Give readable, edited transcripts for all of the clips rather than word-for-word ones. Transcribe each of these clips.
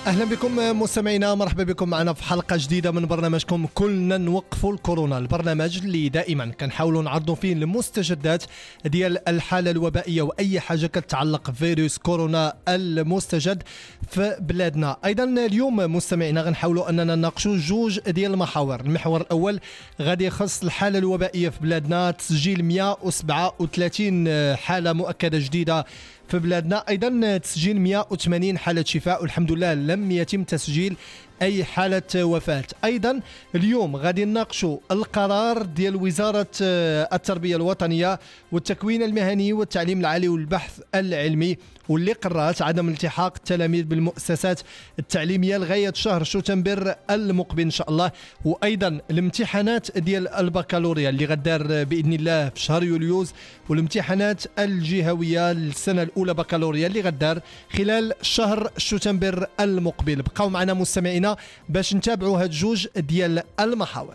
اهلا بكم مستمعينا، مرحبا بكم معنا في حلقه جديده من برنامجكم كلنا نوقفوا الكورونا، البرنامج اللي دائما كنحاولوا نعرضوا فيه المستجدات ديال الحاله الوبائيه واي حاجه كتعلق بفيروس كورونا المستجد في بلادنا. ايضا اليوم مستمعينا غنحاولوا اننا نناقشوا جوج ديال المحاور. المحور الاول غادي يخص الحاله الوبائيه في بلادنا، تسجيل 137 حاله مؤكده جديده في بلادنا، ايضا تسجيل 180 حاله شفاء والحمد لله لم يتم تسجيل اي حاله وفاه. ايضا اليوم غادي نناقشوا القرار ديال وزاره التربيه الوطنيه والتكوين المهني والتعليم العالي والبحث العلمي، واللي قررت عدم التحاق التلاميذ بالمؤسسات التعليميه لغايه شهر شتنبر المقبل ان شاء الله. وايضا الامتحانات ديال البكالوريا اللي غدار باذن الله في شهر يوليوز، والامتحانات الجهويه للسنه الاولى بكالوريا اللي غدار خلال شهر شتنبر المقبل. بقاو معنا مستمعينا باش نتابعوا هاد جوج ديال المحاور.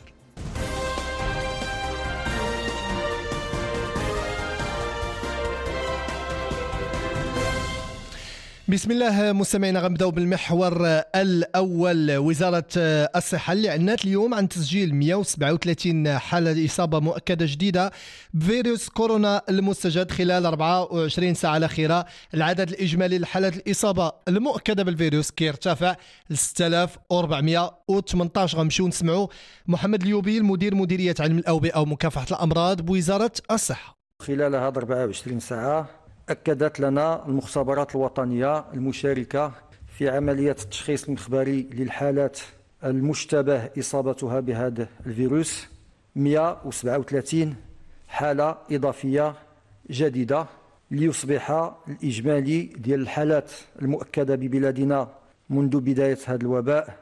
بسم الله مستمعينا، غنبداو بالمحور الاول. وزاره الصحه اللي اعلنت اليوم عن تسجيل 137 حاله اصابه مؤكده جديده بفيروس كورونا المستجد خلال 24 ساعه الاخيره. العدد الاجمالي لحالات الاصابه المؤكده بالفيروس كيرتفع ل 6418. غنمشيو نسمعوا محمد اليوبي المدير مديريه علم الاوبئه ومكافحه الامراض بوزاره الصحه. خلال هذه 24 ساعه أكدت لنا المختبرات الوطنية المشاركة في عملية التشخيص المخبري للحالات المشتبه إصابتها بهذا الفيروس 137 حالة إضافية جديدة، ليصبح الإجمالي ديال الحالات المؤكدة ببلادنا منذ بداية هذا الوباء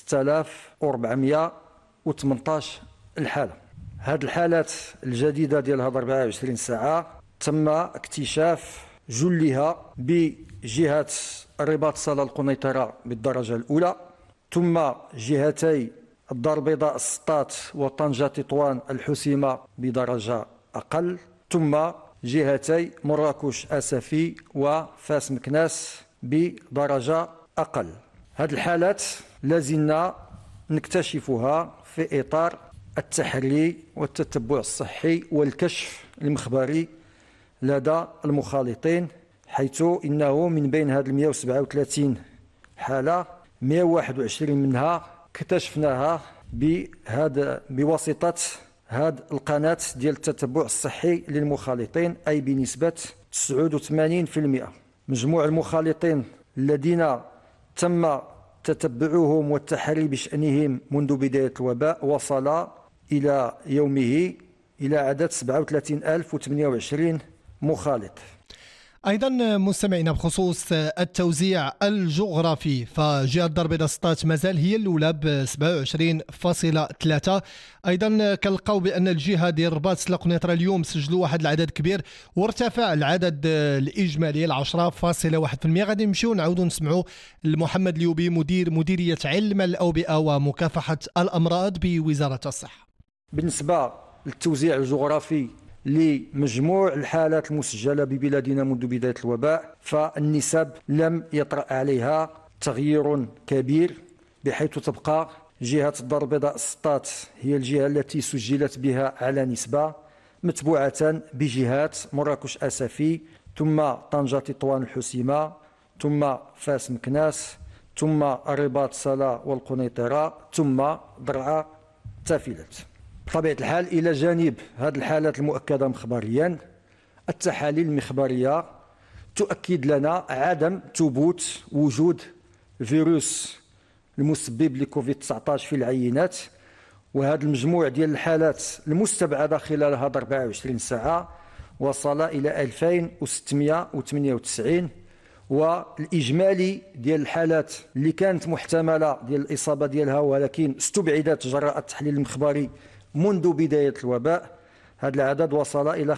6418 الحالة. هذه الحالات الجديدة ديال هذه 24 ساعة تم اكتشاف جلها بجهة الرباط صالة القنيطرة بالدرجة الأولى، ثم جهتي الدار البيضاء السطات وطنجة تطوان الحسيمة بدرجة أقل، ثم جهتي مراكش أسفي وفاس مكناس بدرجة أقل. هذه الحالات لازلنا نكتشفها في إطار التحري والتتبع الصحي والكشف المخبري لدى المخالطين، حيث إنه من بين هذه 137 حالة 121 منها اكتشفناها بواسطة هذه القناة ديال التتبع الصحي للمخالطين، أي بنسبة 89%. مجموع المخالطين الذين تم تتبعهم والتحري بشأنهم منذ بداية الوباء وصل إلى يومه إلى عدد 37028 مخالط. ايضا مستمعينا بخصوص التوزيع الجغرافي، فجهه الدار البيضاء سطات مازال هي الاولى ب 27.3. ايضا كنلقاو بان الجهه ديال الرباط صالة القنيطره اليوم سجلوا واحد العدد كبير وارتفع العدد الاجمالي ل 10.1%. غادي نمشيو نعاودوا نسمعوا محمد اليوبي مديريه علم الاوبئه ومكافحه الامراض بوزاره الصحه. بالنسبه للتوزيع الجغرافي لمجموع الحالات المسجلة ببلادنا منذ بداية الوباء، فالنسب لم يطرأ عليها تغيير كبير، بحيث تبقى جهة الدار البيضاء السطات هي الجهة التي سجلت بها على نسبة، متبوعة بجهات مراكش أسفي، ثم طنجة تطوان الحسيمة، ثم فاس مكناس، ثم الرباط صالة والقنيطرة، ثم درعا تافلت. بطبيعة الحال إلى جانب هذه الحالات المؤكدة مخبريا، التحاليل المخبرية تؤكد لنا عدم ثبوت وجود فيروس المسبب لكوفيد-19 في العينات، وهذا المجموع ديال الحالات المستبعدة خلال هذه 24 ساعة وصل إلى 2698، والإجمالي ديال الحالات اللي كانت محتملة ديال الإصابة ديالها ولكن استبعدت جراء التحليل المخبري منذ بداية الوباء، هذا العدد وصل إلى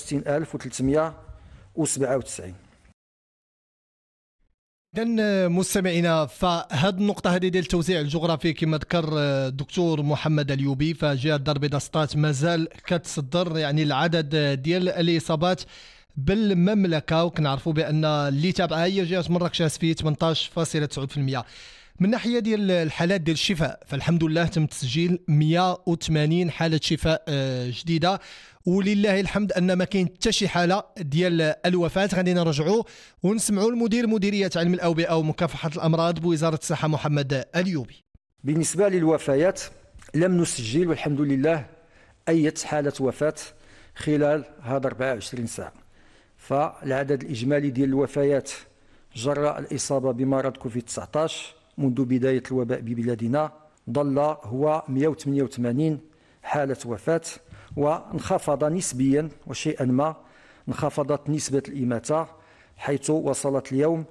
65397. إذن مستمعينا، فهاد النقطة هذه ديال التوزيع الجغرافي كما ذكر الدكتور محمد اليوبي، فجهة الدار البيضاء سطات مازال كتصدر يعني العدد ديال الإصابات بالمملكة، وكنعرفوا بأن اللي تابعها هي جهة مراكش أسفي 18.9%. من ناحيه ديال الحالات ديال الشفاء، فالحمد لله تم تسجيل 180 حاله شفاء جديده، ولله الحمد ان ما كاين حتى شي حاله ديال الوفاه. غادي نرجعوا ونسمعوا المدير مديريه علم الاوبئه ومكافحه الامراض بوزاره الصحه محمد اليوبي. بالنسبه للوفيات لم نسجل والحمد لله اي حاله وفاه خلال هذا 24 ساعه، فالعدد الاجمالي ديال الوفيات جراء الاصابه بمرض كوفيد 19 منذ بدايه الوباء ببلادنا ظل هو 188 حاله وفاه، وانخفض نسبيا وشيئا ما انخفضت نسبة الإماتة حيث وصلت اليوم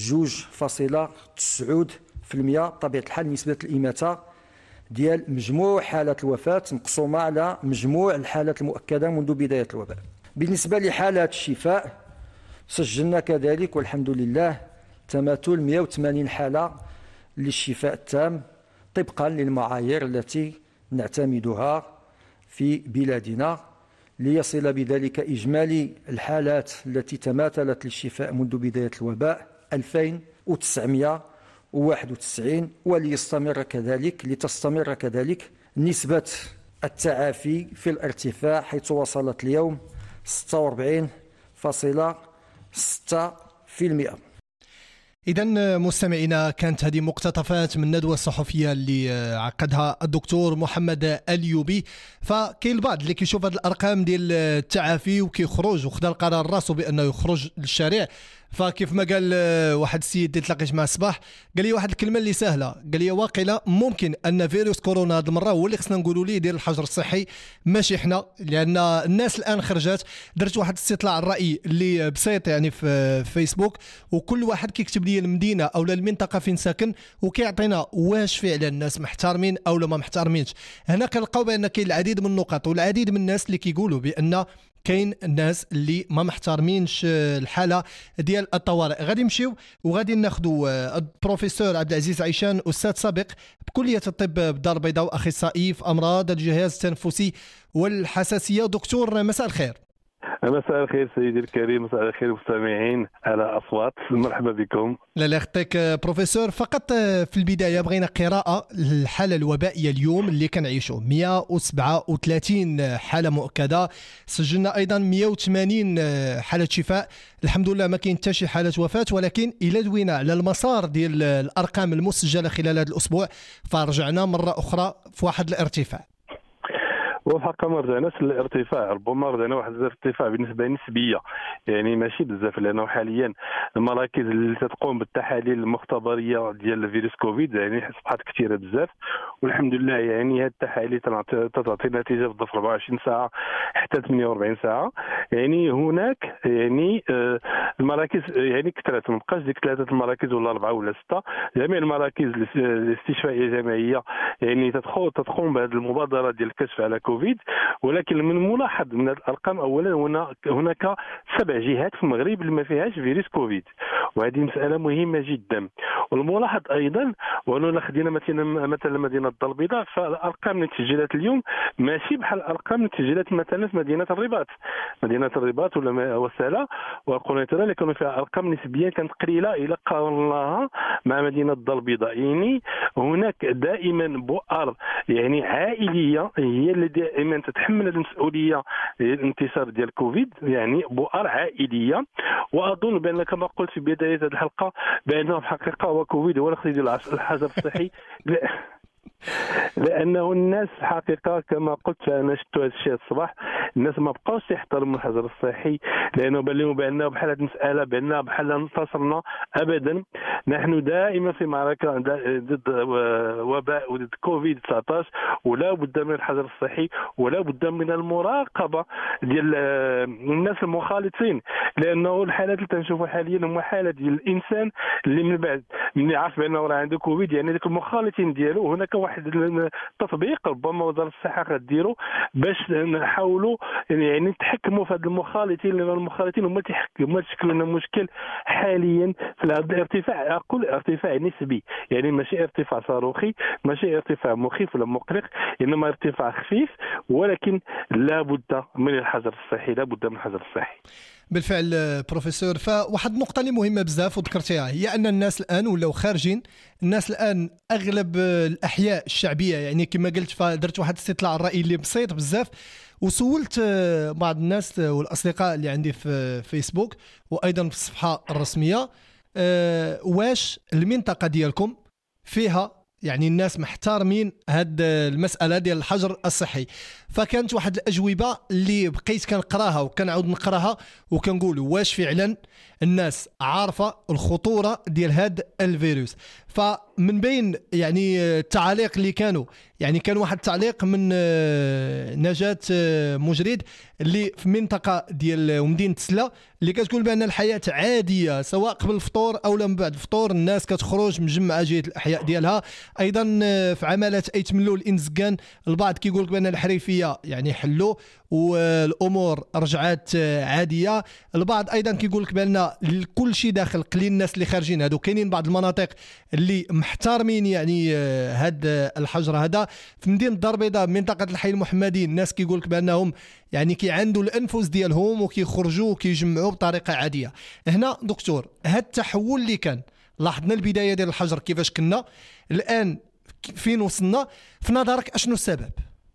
2.9%. بطبيعة الحال نسبة الإماتة ديال مجموع حالات الوفاة مقسومة على مجموع الحالات المؤكدة منذ بداية الوباء. بالنسبة لحالات الشفاء سجلنا كذلك والحمد لله تماثل 180 حالة للشفاء التام طبقا للمعايير التي نعتمدها في بلادنا، ليصل بذلك إجمالي الحالات التي تماثلت للشفاء منذ بداية الوباء 2991، لتستمر كذلك نسبة التعافي في الارتفاع حيث وصلت اليوم 46.6%. إذا مستمعينا، كانت هذه مقتطفات من الندوة الصحفية اللي عقدها الدكتور محمد اليوبي. فكاين البعض اللي كيشوف هذه الأرقام ديال التعافي وكيخرج وخذا القرار راسه بأنه يخرج للشارع. فكيف ما قال واحد السيد اللي تلاقيت معه الصباح، قال لي واحد الكلمه اللي سهله، قال لي واقيلا ممكن ان فيروس كورونا هذه المره هو اللي خصنا نقولوا ليه ديال الحجر الصحي ماشي حنا، لان الناس الان خرجت. درت واحد استطلاع الراي اللي بسيط يعني في فيسبوك، وكل واحد كيكتب لي المدينه او المنطقه فين ساكن وكيعطينا واش فعلا الناس محترمين او ما محترمينش. هنا كنلقاو بان كاين العديد من النقط والعديد من الناس اللي كيقولوا بان كاين الناس اللي ما محترمينش الحاله ديال الطوارئ. غادي نمشيو وغادي ناخذوا البروفيسور عبد العزيز عيشان، استاذ سابق بكليه الطب بالدار البيضاء واخصائي في امراض الجهاز التنفسي والحساسيه. دكتور مساء الخير. مساء الخير سيدي الكريم، مساء الخير مستمعين على أصوات، مرحبا بكم. لا يعطيك بروفيسور. فقط في البداية بغينا قراءة الحالة الوبائية اليوم اللي كنعيشوا. 137 حالة مؤكدة، سجلنا أيضا 180 حالة شفاء. الحمد لله ما كاين حتى شي حالة وفاة، ولكن إلا دوينا على المسار ديال الأرقام المسجلة خلال هذا الأسبوع فرجعنا مرة أخرى في واحد الارتفاع. وفق ما رجعناش للارتفاع، ربما رجعنا واحد الارتفاع بالنسبه نسبيه، يعني ماشي بزاف، لانه حاليا المراكز اللي تقوم بالتحاليل المختبريه ديال فيروس كوفيد يعني اصبحت كثيره بزاف، والحمد لله يعني هذه التحاليل تعطي نتيجه في ظرف 24 ساعه حتى 48 ساعه. يعني هناك يعني المراكز يعني كثرت، ما بقاش ديك 3 المراكز ولا 4 ولا 6. جميع المراكز الاستشفائيه الجامعيه يعني تقوم بهذه المبادره ديال الكشف على كوفيد. ولكن من الملاحظ من الارقام اولا هناك 7 جهات في المغرب اللي ما فيهاش فيروس كوفيد، وهذه مساله مهمه جدا. والملاحظ ايضا واننا خدينا مثلا مدينه الدار البيضاء، فالارقام اللي تسجلت اليوم ماشي بحال الارقام اللي تسجلت مثلا في مدينه الرباط ولا وسلا وقنيطره اللي كانوا فيها ارقام نسبيا كانت قليله الى قارناها مع مدينه الدار البيضاء. يعني هناك دائما بؤر يعني عائليه هي اللي دائما تتحمل المسؤوليه للانتشار ديال كوفيد، يعني بؤر عائليه. واظن بان كما قلت في بدايه هذه الحلقه بانه في الحقيقه هو كوفيد هو اللي خصو يدير الحجر الصحي لانه الناس حقيقه كما قلت انا شفت هذا الشيء الصباح، الناس ما بقاوش يحترموا الحجر الصحي، لانه بان لهم بانه بحال هذه المساله بان بحال انتصرنا. ابدا، نحن دائما في معركه ضد وباء وضد كوفيد 19، ولا بد من الحجر الصحي ولا بد من المراقبه ديال الناس المخالطين، لانه الحالات اللي تنشوفوا حاليا هما حاله ديال الانسان اللي من بعد ملي عرف بانه راه عنده كوفيد، يعني ذوك المخالطين ديالو. هناك واحد التطبيق ربما وزاره الصحه غديروا باش نحاولوا يعني نتحكموا في هاد المخالطين، لان المخالطين هما تشكلوا لنا مشكل حاليا في هذا الارتفاع. اقول ارتفاع نسبي، يعني ماشي ارتفاع صاروخي، ماشي ارتفاع مخيف ولا مقلق، انما ارتفاع خفيف، ولكن لا بد من الحجر الصحي، لا بد من الحجر الصحي. بالفعل بروفيسور، فواحد النقطة اللي مهمة بزاف وذكرتيها هي أن الناس الآن ولاو خارجين. الناس الآن أغلب الأحياء الشعبية يعني كما قلت، فدرت واحد استطلاع الرأي اللي بسيط بزاف وسولت بعض الناس والأصدقاء اللي عندي في فيسبوك وأيضا في الصفحة الرسمية واش المنطقة ديالكم فيها يعني الناس محترمين هاد المسألة ديال الحجر الصحي. فكانت واحد الأجوبة اللي بقيت كنقراها وكنعاود نقراها وكنقول واش فعلا الناس عارفة الخطورة ديال هاد الفيروس. فمن بين يعني التعاليق اللي كانوا، يعني كان واحد التعليق من نجاة مجرد اللي في منطقة ديال مدينة سلا اللي كتقول بأن الحياة عادية سواء قبل الفطور أو من بعد الفطور، الناس كتخرج مجمعة جهة الأحياء ديالها. أيضا في عمالات أيتملو الإنسكان البعض كيقول لك بأن الحريفية يعني حلوا والأمور رجعت عادية. البعض أيضا كيقول لك بأن كل شيء داخل قليل الناس اللي خارجين هادو. كاينين بعض المناطق اللي محترمين يعني هاد الحجر هذا. في مدينة الدار البيضاء منطقة الحي المحمدي الناس كيقول لك بأنهم يعني كيعندوا الأنفس ديالهم وكيخرجوا وكيجمعوا بطريقة عادية. هنا دكتور هاد التحول اللي كان لاحظنا البداية ديال الحجر كيفاش كنا الآن فين وصلنا، في نظرك أشنو السبب؟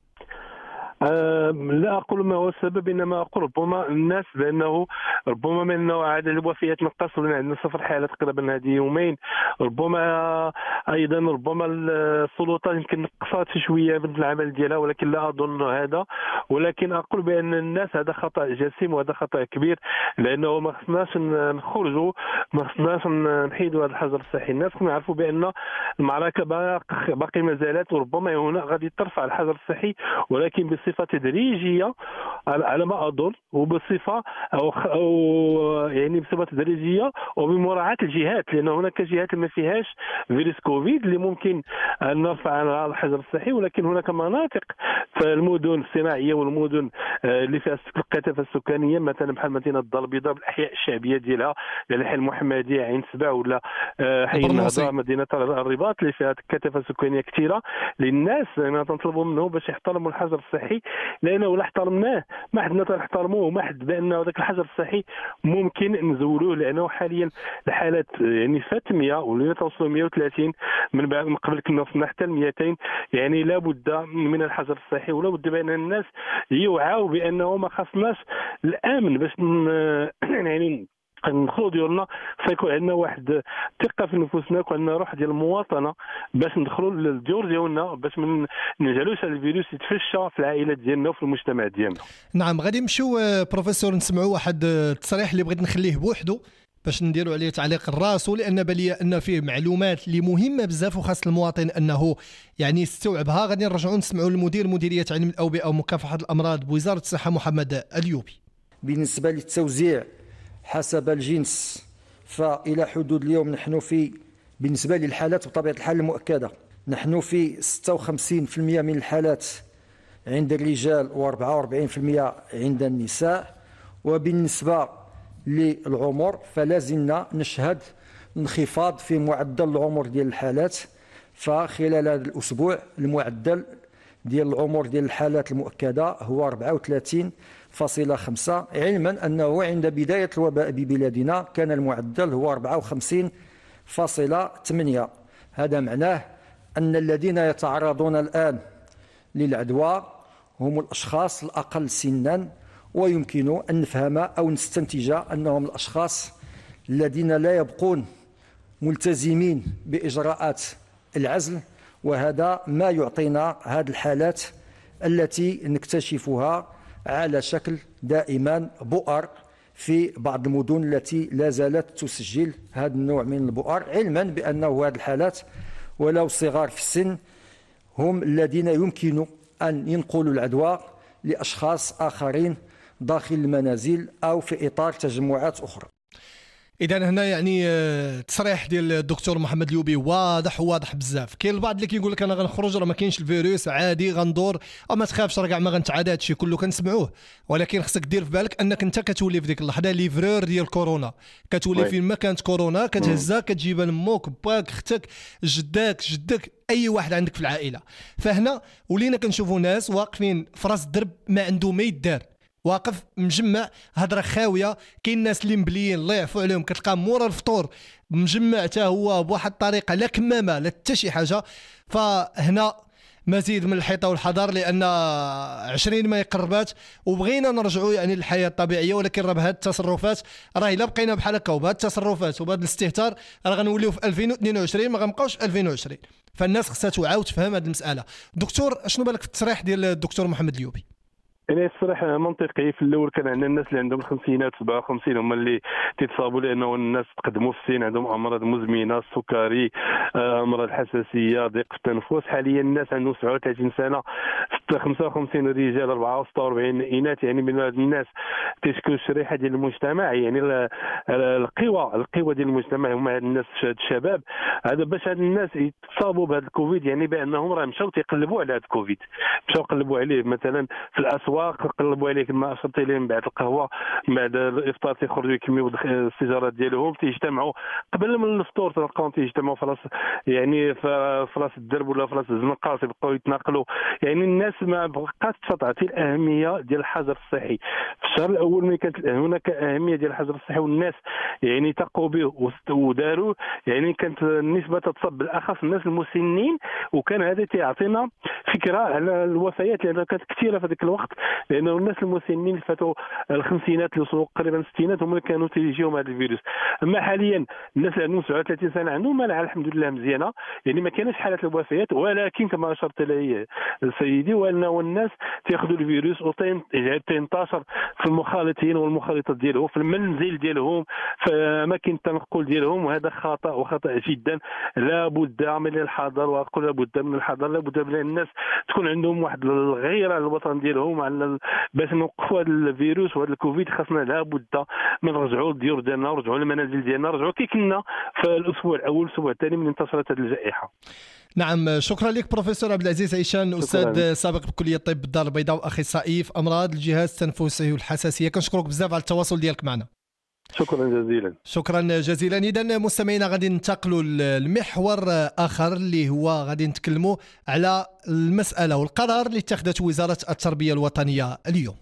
لا أقول ما هو السبب، إنما أقول ربما الناس بأنه ربما من عدد الوفيات نقص، ولنا عندنا 0 حالات تقريبا هذه يومين. ربما أيضا ربما السلطات يمكن نقصات شوية من العمل ديالها، ولكن لا أظن هذا. ولكن أقول بأن الناس هذا خطأ جسيم وهذا خطأ كبير، لأنه ما خصناش نخرجوا، ما خصناش نحيدوا هذا الحجر الصحي. الناس خصنا يعرفوا بأن المعركة باقي ما زالت، وربما هنا غادي ترفع الحجر الصحي ولكن بصفة تدريجيه على ما اظن، وبصفه او يعني بصفه تدريجيه وبمراعاه الجهات، لان هناك جهات ما فيهاش فيروس كوفيد اللي ممكن ان نرفع عنها الحجر الصحي، ولكن هناك مناطق في المدن الصناعيه والمدن اللي فيها الكثافه السكانيه مثلا بحال مدينه الدار البيضاء بالاحياء الشعبيه ديالها، الحي المحمدي، عين سبع، ولا حي النهضه، مدينه الرباط اللي فيها كثافه سكانيه كثيره. للناس انا تنطلبوا منه باش يحترموا الحجر الصحي، لانه لا احترمناه ما حدنا تنحترموه، ما حد بانه ذاك الحجر الصحي ممكن نزولوه، لانه حاليا الحالات يعني فات 100 ولينا توصلوا 130 من بعد، من قبل كنا وصلنا حتى ل 200. يعني لابد من الحجر الصحي، ولا بد بان الناس يوعوا بانه ما خصناش الامن باش يعني ندخلوا ديالنا، فيكون عندنا واحد الثقه في نفوسنا، يكون عندنا روح ديال المواطنه باش ندخلوا للديور ديالنا، باش ما نجعلوش هذا الفيروس يتفشى في العائلات ديالنا وفي المجتمع ديالنا. نعم، غادي نمشيو بروفيسور نسمعوا واحد التصريح اللي بغيت نخليه بوحده باش نديروا عليه تعليق الراسو، لان بالي ان فيه معلومات اللي مهمه بزاف وخاص المواطن انه يعني يستوعبها. غادي نرجعوا نسمعوا المدير مديريه علم الاوبئه ومكافحه الامراض بوزاره الصحه محمد اليوبي. بالنسبه للتوزيع حسب الجنس، فإلى حدود اليوم نحن في بالنسبة للحالات بطبيعة الحال المؤكدة نحن في 56% من الحالات عند الرجال و44% عند النساء. وبالنسبة للعمر فلازلنا نشهد انخفاض في معدل العمر ديال الحالات. فخلال هذا الأسبوع المعدل ديال العمر ديال الحالات المؤكدة هو 34.5، علما أنه عند بداية الوباء ببلادنا كان المعدل هو 54.8. هذا معناه أن الذين يتعرضون الآن للعدوى هم الأشخاص الأقل سنا، ويمكن أن نفهم أو نستنتج أنهم الأشخاص الذين لا يبقون ملتزمين بإجراءات العزل، وهذا ما يعطينا هذه الحالات التي نكتشفها على شكل دائما بؤر في بعض المدن التي لا زالت تسجل هذا النوع من البؤر، علما بأنه هذه الحالات ولو صغار في السن هم الذين يمكن أن ينقلوا العدوى لأشخاص آخرين داخل المنازل أو في إطار تجمعات أخرى. اذا هنا يعني التصريح ديال الدكتور محمد اليوبي واضح بزاف. كاين البعض اللي كيقول لك انا غنخرج راه ما كاينش الفيروس عادي غندور، او ما تخافش راه كاع ما غنتعادى هادشي كله كنسمعوه، ولكن خصك دير في بالك انك انت كتولي في ديك اللحظه ليفرور ديال كورونا، كتولي فين ما كانت كورونا كتهزها كتجيبها لموك باك اختك جدك اي واحد عندك في العائله. فهنا ولينا كنشوفوا ناس واقفين في راس الدرب ما عنده ما يدار، واقف مجمع هضره خاويه. كاين الناس اللي مبليين الله يعفو عليهم كتلقى مورا الفطور مجمع حتى هو بواحد الطريقه لا كمامه لا حتى شي حاجه. فهنا مزيد من الحيطه والحذر لان 20 ما يقربات وبغينا نرجعوا يعني للحياه الطبيعيه، ولكن راه بهذه التصرفات راه الا بقينا بحال هكا وبهذه التصرفات وبهذا الاستهتار راه غنوليو في 2022 ما غنبقاوش في 2020. فالناس خصها توعى وتفهم هذه المساله. دكتور شنو بالك في التصريح ديال الدكتور محمد اليوبي؟ يعني الصراحه منطقي. في الاول كان عندنا الناس اللي عندهم الخمسينات 57 هما اللي تيتصابوا، لانه الناس تقدموا في السن عندهم امراض مزمنه، السكري، امراض الحساسيه، ضيق في التنفس. حاليا الناس عندهم 37 سنه، 55 رجال 44 اناث، يعني من هاد الناس تشكل الشريحه ديال المجتمع. يعني القوى ديال المجتمع هما هاد الناس الشباب. هذا باش هاد الناس يتصابوا بهذا الكوفيد يعني بانهم راه مشاو تيقلبوا على هذا الكوفيد، مشاو قلبوا عليه مثلا في الاسواق، قلبوا عليه كما اشرت اليه من بعد القهوه بعد الافطار تيخرجوا يكميو السيجارات ديالهم، تيجتمعوا قبل من الفطور تلقاهم تيجتمعوا في راس يعني في راس الدرب ولا في راس الزنقه تيبقاو يتناقلوا. يعني الناس ما بقاتش تعطي الاهميه ديال الحجر الصحي. في الشهر الاول ملي كانت هناك اهميه ديال الحجر الصحي والناس يعني تقوا به وداروا، يعني كانت النسبه تتصب بالاخص الناس المسنين، وكان هذا تيعطينا فكره على الوفيات لان كانت كثيره في ذاك الوقت، لانه الناس المسنين فاتوا الخمسينات اللي وصلوا قريبا الستينات هما اللي كانوا تيجيهم هذا الفيروس. اما حاليا الناس اللي عندهم 37 سنه عندهم مناعه الحمد لله مزيانه، يعني ما كانش حالات الوفيات، ولكن كما اشرت اليه سيدي وانه الناس تاخذوا الفيروس وتنتشر في المخالطين والمخالطات ديالهم في المنزل ديالهم في اماكن التنقل ديالهم، وهذا خطا وخطا جدا. لابد من الحذر، واقول لابد من الحذر، لابد من الناس تكون عندهم واحد الغيره على الوطن ديالهم على باش نوقفوا هذا الفيروس وهذا الكوفيد. خاصنا لابد من نرجعوا للديور ديالنا، نرجعوا للمنازل ديالنا، نرجعوا كي كنا في الاسبوع الاول الاسبوع الثاني من انتشرت هذه الجائحه. نعم شكرا لك بروفيسور عبد العزيز عيشان، استاذ سابق بكليه الطب بالدار البيضاء واخصائي في امراض الجهاز التنفسي والحساسيه. كنشكرك بزاف على التواصل ديالك معنا. شكرا جزيلا. شكرا جزيلا. اذا مستمعينا غادي ننتقلوا لمحور اخر اللي هو غادي نتكلموا على المساله والقرار اللي اتخذته وزاره التربيه الوطنيه اليوم.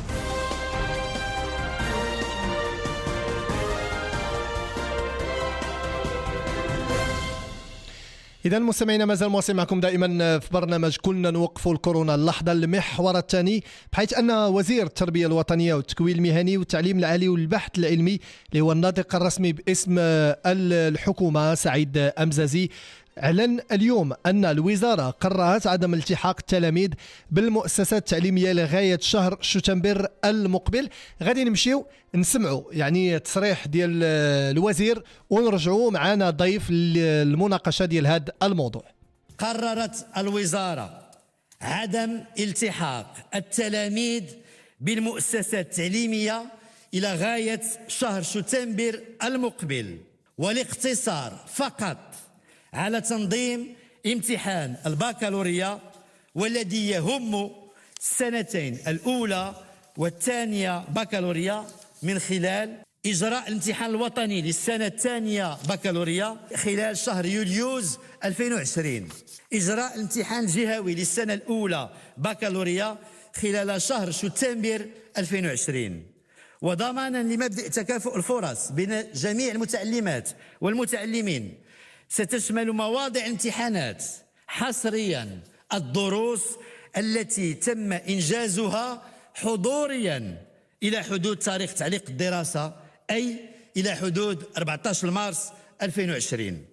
إذا مستمعينا مازال مواصل معكم دائما في برنامج كلنا نوقفوا الكورونا. اللحظة المحور الثاني، بحيث أن وزير التربية الوطنية والتكوين المهني والتعليم العالي والبحث العلمي اللي هو الناطق الرسمي باسم الحكومة سعيد أمزازي أعلن اليوم أن الوزارة قررت عدم التحاق التلاميذ بالمؤسسات التعليمية لغاية شهر شتنبر المقبل. غادي نمشيو نسمعوا يعني تصريح ديال الوزير ونرجعوا معنا ضيف المناقشة ديال هذا الموضوع. قررت الوزارة عدم التحاق التلاميذ بالمؤسسات التعليمية إلى غاية شهر شتنبر المقبل، والاقتصار فقط على تنظيم امتحان البكالوريا والذي يهم السنتين الأولى والثانية بكالوريا من خلال إجراء الامتحان الوطني للسنة الثانية بكالوريا خلال شهر يوليوز 2020، إجراء الامتحان الجهوي للسنة الأولى بكالوريا خلال شهر شتنبر 2020. وضمانا لمبدأ تكافؤ الفرص بين جميع المتعلمات والمتعلمين، ستشمل مواضع الامتحانات حصريا الدروس التي تم إنجازها حضوريا إلى حدود تاريخ تعليق الدراسة، أي إلى حدود 14 مارس 2020،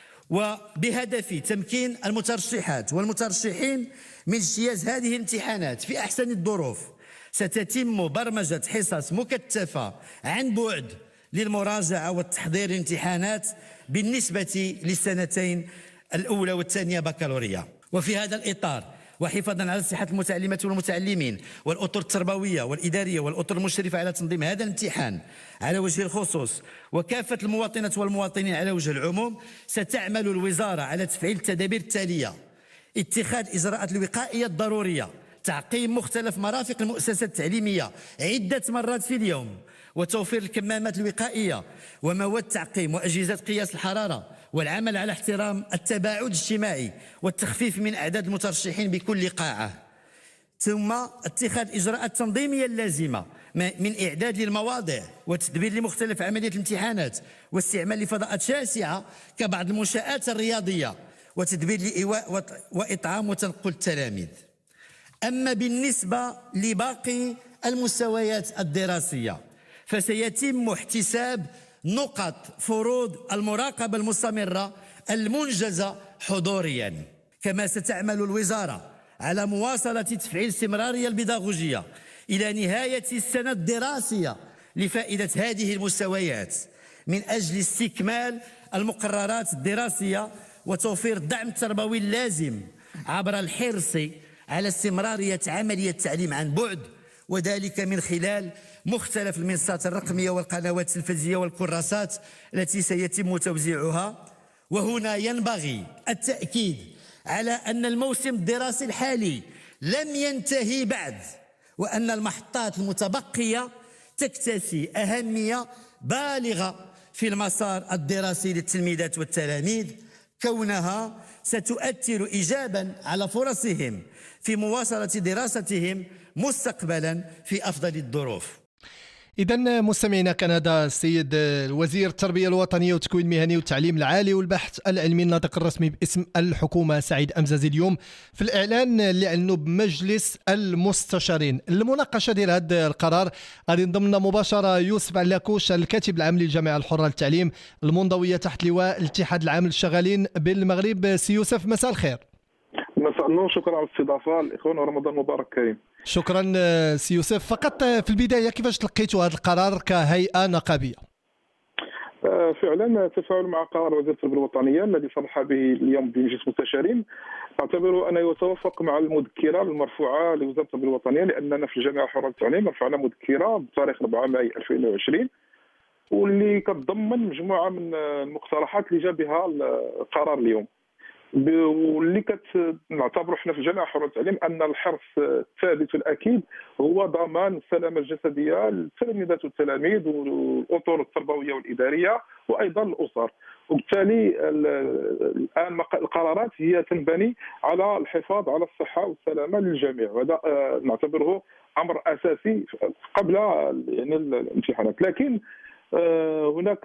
وبهدف تمكين المترشحات والمترشحين من اجتياز هذه الامتحانات في أحسن الظروف. ستتم برمجة حصص مكثفة عن بعد للمراجعة والتحضير الامتحانات بالنسبة للسنتين الأولى والثانية بكالوريا. وفي هذا الإطار وحفاظا على صحة المتعلمات والمتعلمين والأطر التربوية والإدارية والأطر المشرفة على تنظيم هذا الامتحان على وجه الخصوص وكافة المواطنات والمواطنين على وجه العموم، ستعمل الوزارة على تفعيل التدابير التالية: اتخاذ إجراءات الوقائية الضرورية، تعقيم مختلف مرافق المؤسسات التعليمية عدة مرات في اليوم، وتوفير الكمامات الوقائية ومواد تعقيم وأجهزة قياس الحرارة، والعمل على احترام التباعد الاجتماعي والتخفيف من أعداد المترشحين بكل قاعة. ثم اتخاذ الإجراءات التنظيمية اللازمة من إعداد للمواضع وتدبير لمختلف عمليات الامتحانات واستعمال لفضاءات شاسعة كبعض المنشآت الرياضية وتدبير لإيواء وإطعام وتنقل التلاميذ. أما بالنسبة لباقي المستويات الدراسية فسيتم احتساب نقط فروض المراقبة المستمرة المنجزة حضوريا. كما ستعمل الوزارة على مواصلة تفعيل الاستمرارية البيداغوجية إلى نهاية السنة الدراسية لفائدة هذه المستويات من أجل استكمال المقررات الدراسية وتوفير الدعم التربوي اللازم عبر الحرص على استمرارية عملية التعليم عن بعد، وذلك من خلال مختلف المنصات الرقمية والقنوات التلفزيونية والكراسات التي سيتم توزيعها. وهنا ينبغي التأكيد على أن الموسم الدراسي الحالي لم ينتهي بعد، وأن المحطات المتبقية تكتسي أهمية بالغة في المسار الدراسي للتلميذات والتلاميذ، كونها ستؤثر إيجابا على فرصهم في مواصلة دراستهم مستقبلا في أفضل الظروف. إذا مستمعينا، كان هذا السيد وزير التربية الوطنية والتكوين المهني والتعليم العالي والبحث العلمي الناطق الرسمي باسم الحكومة سعيد أمزازي اليوم في الإعلان اللي أعلنوا بمجلس المستشارين. المناقشة ديال هذا القرار غادي ينضم مباشرة يوسف علاكوش الكاتب العام للجامعة الحرة للتعليم المنضوية تحت لواء الاتحاد العام للشغالين بالمغرب. سي يوسف، مساء الخير. مساء النور، شكرا على الاستضافة الإخوان ورمضان مبارك كريم. شكرا سي يوسف. فقط في البداية، كيفاش تلقيتوا هذا القرار كهيئة نقابية؟ فعلا تفاعل مع قرار وزير التربية الوطنية الذي صرح به اليوم بمجلس المستشارين، اعتبره انه يتوافق مع المذكرة المرفوعة لوزارة التربية الوطنية، لأننا في الجامعة الحرة للتعليم رفعنا مذكرة بتاريخ 4 ماي 2020 واللي كتضمن مجموعة من المقترحات اللي جا بها القرار اليوم، واللي كنعتبروا حنا في الجامعه الحره للتعليم ان الحرص الثابت والاكيد هو ضمان السلامه الجسديه للتلاميذات والتلاميذ والاطر التربويه والاداريه وايضا الاسر. وبالتالي الان القرارات هي تنبني على الحفاظ على الصحه والسلامه للجميع، وهذا نعتبره امر اساسي قبل يعني الامتحانات. لكن هناك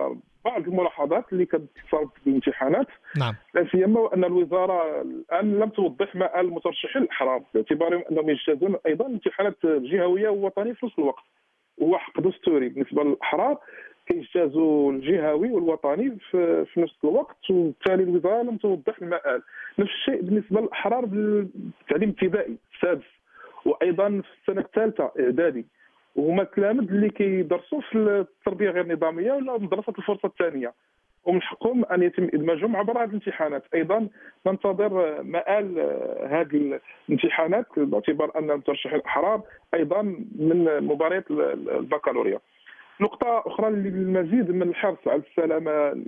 بعض الملاحظات اللي كتصاب بالامتحانات. نعم. لا سيما ان الوزاره الان لم توضح مآل المترشحين الاحرار باعتبارهم انهم يجتازون ايضا امتحانات الجهويه والوطنيه في نفس الوقت، وهو حق دستوري بالنسبه للاحرار كيجتازوا الجهوي والوطني في نفس الوقت، وبالتالي الوزاره لم توضح المآل. نفس الشيء بالنسبه للاحرار بالتعليم الابتدائي السادس وايضا في السنه الثالثه اعدادي، وهما التلاميذ اللي كيدرسوا في التربيه غير النظاميه ولا مدرسه الفرصه الثانيه، ومن حقهم ان يتم ادماجهم عبر هذه الامتحانات. ايضا ننتظر مآل هذه الامتحانات باعتبار ان المترشحين الاحرار ايضا من مباريات البكالوريا. نقطة أخرى للمزيد من الحرص على السلامة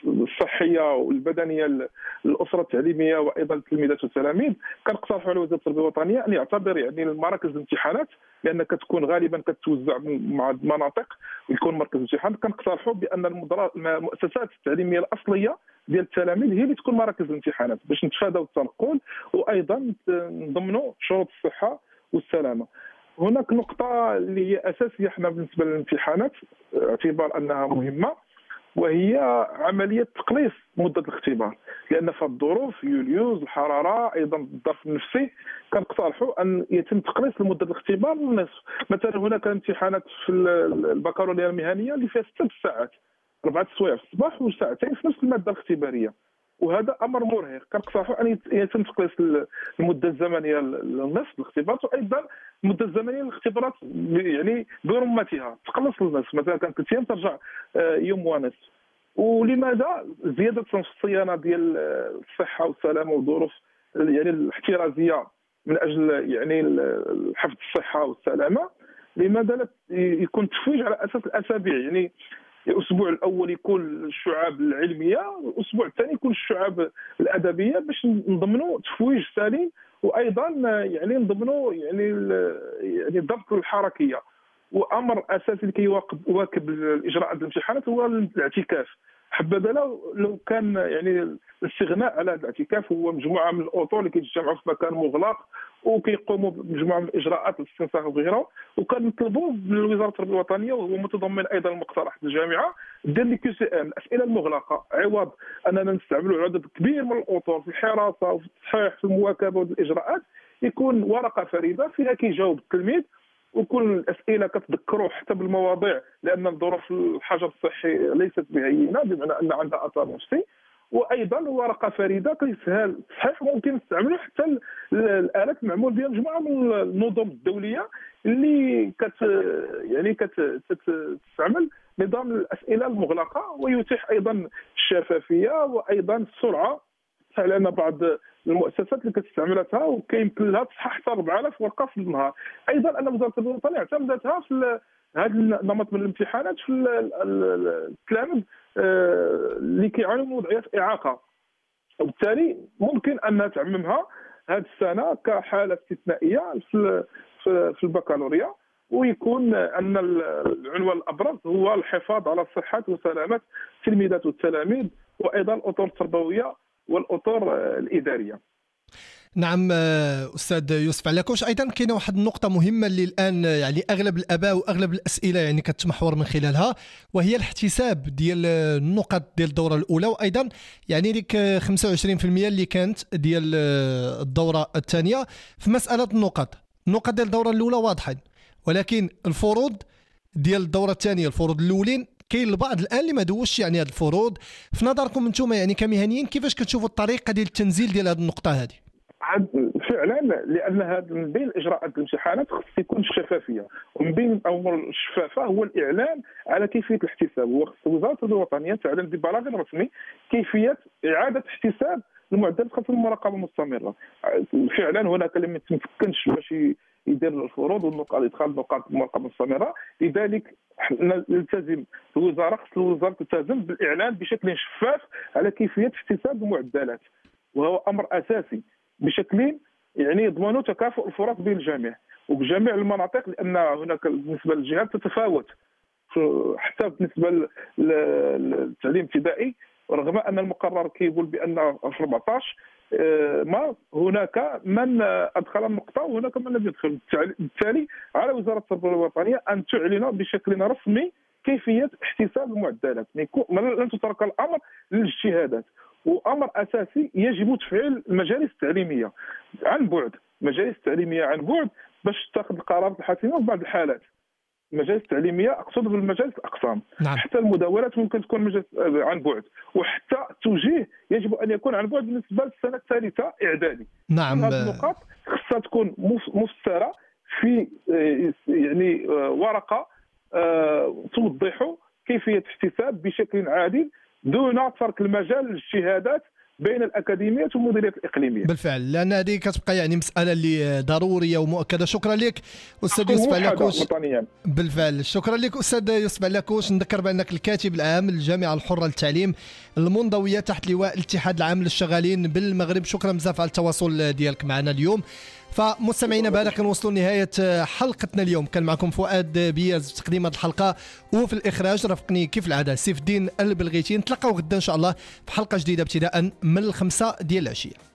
الصحية والبدنية للأسرة التعليمية وأيضا التلميذات والتلاميذ، كنقترحوا على وزارة التربية الوطنية أن يعتبر يعني المراكز الامتحانات، لأن كتكون غالبا كتوزع مع المناطق ويكون مركز امتحان، كنقترحوا بأن المؤسسات التعليمية الأصلية ديال التلاميذ هي اللي تكون مراكز الامتحانات باش نتفاداو التنقل وأيضا نضمنوا شروط الصحة والسلامة. هناك نقطة اللي هي أساسية حنا بالنسبة للامتحانات باعتبار أنها مهمة، وهي عملية تقليص مدة الاختبار، لأن في الظروف يوليوز الحرارة أيضا الضغط النفسي كنقترحوا أن يتم تقليص لمدة الاختبار للنصف. مثلا هناك امتحانات في البكالوريا المهنية اللي فيها 6 ساعات، 4 سوايع في الصباح وساعتين في نفس المادة الاختبارية، وهذا امر مرهق. كنقترحوا ان يتم تقليص المده الزمنيه للنصف الاختبارات، وايضا المده الزمنيه للاختبارات يعني برمتها تقلص للنصف، مثلا كان 3 ايام ترجع يوم ونصف. ولماذا؟ زياده في الصيانه ديال الصحه والسلامه والظروف يعني الاحترازيه من اجل يعني حفظ الصحه والسلامه. لماذا لا يكون تفويج على اساس الاسابيع؟ يعني الاسبوع الاول يكون الشعاب العلميه والاسبوع الثاني يكون الشعاب الادبيه باش نضمنوا تفويج سليم، وايضا يعني نضمنوا يعني الضبط الحركيه. وامر اساسي اللي كيواكب الاجراءات الامتحانات هو الاعتكاف. حبذا لو كان يعني الاستغناء على هذا الاعتكاف هو مجموعه من الاطر اللي كيتجمعوا في مكان مغلق وكيقوموا بمجموعه من الاجراءات الاستنساخ وغيره، وكان نطلبوا من وزاره التربيه الوطنيه وهو متضمن ايضا مقترح الجامعه دير لي QCM الاسئله المغلقه، عوض اننا نستعملوا عدد كبير من الاطر في الحراسه وفي التصحيح في المواكبه والاجراءات، يكون ورقه فريده فيها كيجاوب التلميذ وكل الاسئله كتذكروا حتى بالمواضيع، لان ظروف الحجر الصحي ليست بهينه بمعنى ان عندها اثر نفسي، وايضا ورقه فريده كيسهل التصحيح وممكن نستعملوا حتى الالات المعمول بها مجموعه من النظم الدوليه اللي كتستعمل نظام الاسئله المغلقه ويتيح ايضا الشفافيه وايضا السرعه، لان بعض المؤسسات اللي كتستعملها وكيمكن لها تصحح حتى 4000 ورقه في النهار. ايضا ان وزاره التربيه الوطنيه اعتمدتها في هذا النمط من الامتحانات في التلاميذ اللي كيعانوا من وضعيات اعاقه، وبالتالي ممكن انها تعممها هذه السنه كحاله استثنائيه في البكالوريا، ويكون ان العنوان الابرز هو الحفاظ على صحه وسلامه التلميذات والتلاميذ وايضا الاطر التربويه والاطر الاداريه. نعم استاذ يوسف علاكوش، ايضا كاينه واحد النقطه مهمه اللي الان يعني اغلب الاباء واغلب الاسئله يعني كتمحور من خلالها، وهي الاحتساب ديال النقط ديال الدوره الاولى، وايضا يعني ديك 25% اللي كانت ديال الدوره الثانيه. في مساله النقط ديال الدوره الاولى واضحين، ولكن الفروض ديال الدوره الثانيه الفروض الاولين كاين البعض الان اللي ما دوش يعني هذه الفروض. في نظركم انتم يعني كمهنيين كيفاش كتشوفوا الطريقه ديال التنزيل ديال هذه النقطه هذه؟ فعلا لان هذا من بين اجراءات الامتحانات خص يكون الشفافيه، ومن بين الامور الشفافه هو الاعلان على كيفيه الاحتساب، وخص وزاره التربيه الوطنيه تعلن ببلاغ رسمي كيفيه اعاده احتساب المعدلات خاصه المراقبه المستمره. فعلا هناك اللي ما تمكنش باش يدير الفروض والنقاط ادخال نقاط المراقبه المستمره، لذلك نلتزم الوزاره تلتزم بالاعلان بشكل شفاف على كيفيه احتساب المعدلات، وهو امر اساسي بشكل يعني يضمنوا تكافؤ الفرص بين الجميع وبجميع المناطق، لان هناك بالنسبه للجهات تتفاوت حتى بالنسبه للتعليم الابتدائي، رغم ان المقرر كيقول بان في 14 ما هناك من ادخل النقطه وهناك من لم يدخل. بالتالي على وزاره التربيه الوطنيه ان تعلن بشكل رسمي كيفيه احتساب المعدلات، لن تترك الامر للاجتهادات، وامر اساسي يجب تفعيل المجالس التعليميه عن بعد، مجالس تعليميه عن بعد باش تاخذ القرارات الحاسمه في بعض الحالات. المجالس التعليميه اقصد بالمجالس الاقسام. نعم. حتى المداولات ممكن تكون مجالس عن بعد، وحتى التوجيه يجب ان يكون عن بعد بالنسبه للسنه الثالثه اعدادي. نعم. هذه النقاط خصها تكون مفسره في يعني ورقه توضح كيفيه احتساب بشكل عادل دون ترك المجال للاجتهادات بين الاكاديميات والمديريات الاقليميه. بالفعل، لان هذه كتبقى يعني مساله اللي ضروريه ومؤكده. شكرا لك استاذ يوسف علاكوش. بالفعل شكرا لك استاذ يوسف علاكوش. نذكر بانك الكاتب العام للجامعه الحره للتعليم المنضويه تحت لواء الاتحاد العام للشغالين بالمغرب. شكرا بزاف على التواصل ديالك معنا اليوم. فمستمعينا بهذا كنوصلوا لنهايه حلقتنا اليوم. كان معكم فؤاد بياز في تقديم هذه الحلقه، وفي الاخراج رافقني كيف العاده سيف الدين البلغيتي. نتلاقاو غدا ان شاء الله في حلقه جديده ابتداء من 5 ديال العشيه.